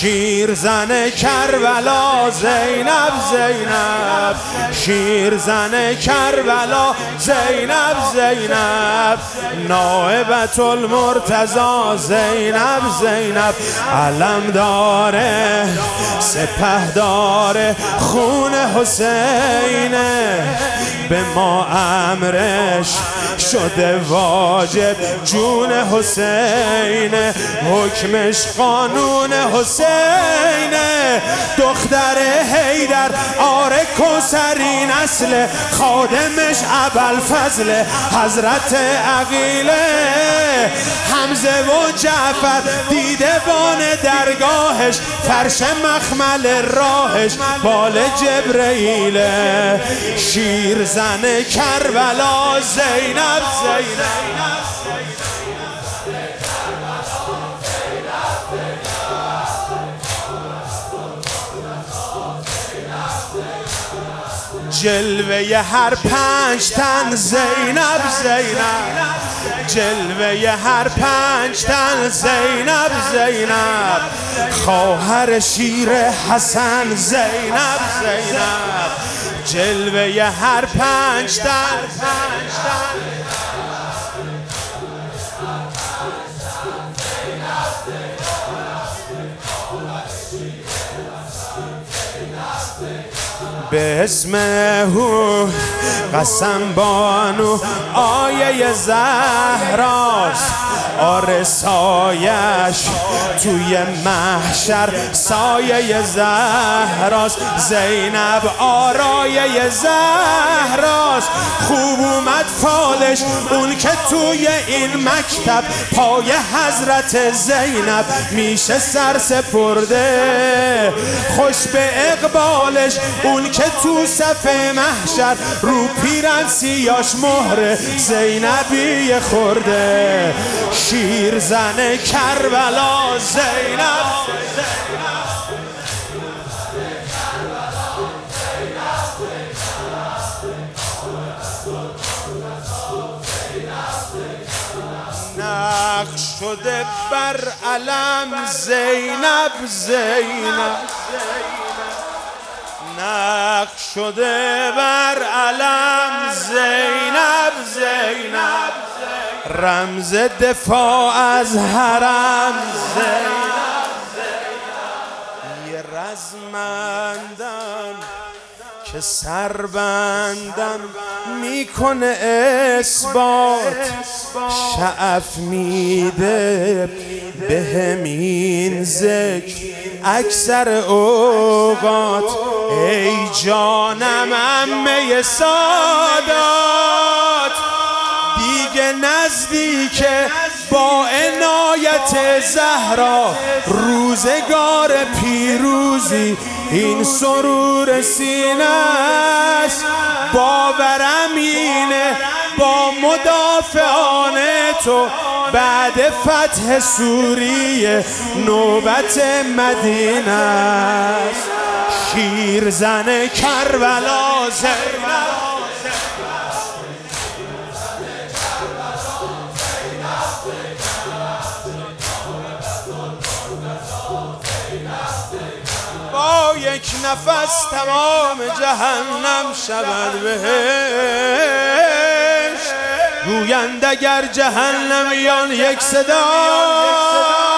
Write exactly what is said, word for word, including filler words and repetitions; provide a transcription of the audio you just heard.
شیرزن کربلا زینب زینب، شیرزن کربلا زینب زینب، نائبة المرتضی زینب زینب، علم داره سپهدار خون حسینه، به ما امرش شده واجب جون حسینه، حکمش قانون حسینه، دختر حیدر آره کوثری نسل، خادمش ابوالفضل حضرت عقیله، حمزه و جعفر دیدبان درگاهش، فرش مخمل راهش بال جبرئیله، شیرزن کربلا زینب زینب، جلوه هر پنج تن زینب زینب، جلوه هر پنج تن زینب زینب، خواهر شیر حسن زینب زینب، جلوه هر پنج تن به اسم هو قسم بانو آیه زهراست، آره سایش توی محشر سایه زهراست، زینب آرایه زهراست، خوب اومد فالش اون که توی این مکتب پای حضرت زینب میشه سر سپرده، خوش به اقبالش اون که تو صف محشر رو پیرن سیاش مهر زینبی خورده، شیرزن کربلا زینب، نقش شده بر علم زینب زینب، نقش شده بر علم زینب زینب، رمز دفاع از حرم زینب زینب، یه رزمندم که سربندم میکنه اثبات، شعف میده به همین ذکر اکثر اوقات، ای جانم عمه سادات، دیگه نزدیکه با عنایت زهرا روزگار پیروزی، این سرور سینه است باورم اینه با مدافعان تو، بعد فتح سوریه نوبت مدینه است، شیرزن کربلا زینب، با یک نفس تمام جهنم شود بهشت، گویند اگر جهنمیان یک صدا